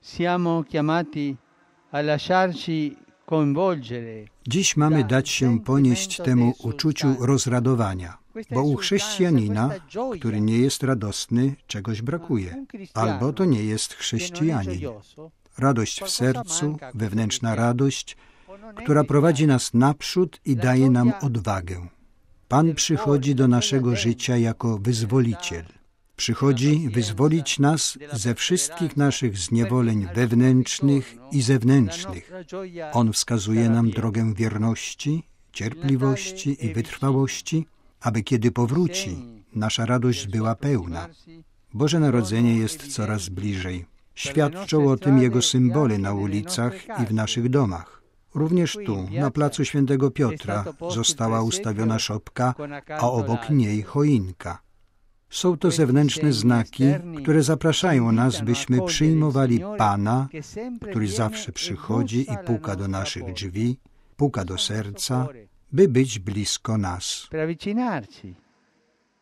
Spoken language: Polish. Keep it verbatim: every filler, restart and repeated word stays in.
Siamo chiamati a lasciarci coinvolgere. Dziś mamy dać się ponieść temu uczuciu rozradowania, bo u chrześcijanina, który nie jest radosny, czegoś brakuje. Albo to nie jest chrześcijanin. Radość w sercu, wewnętrzna radość, która prowadzi nas naprzód i daje nam odwagę. Pan przychodzi do naszego życia jako wyzwoliciel. Przychodzi wyzwolić nas ze wszystkich naszych zniewoleń wewnętrznych i zewnętrznych. On wskazuje nam drogę wierności, cierpliwości i wytrwałości, aby kiedy powróci, nasza radość była pełna. Boże Narodzenie jest coraz bliżej. Świadczą o tym Jego symbole na ulicach i w naszych domach. Również tu, na placu Świętego Piotra, została ustawiona szopka, a obok niej choinka. Są to zewnętrzne znaki, które zapraszają nas, byśmy przyjmowali Pana, który zawsze przychodzi i puka do naszych drzwi, puka do serca, by być blisko nas.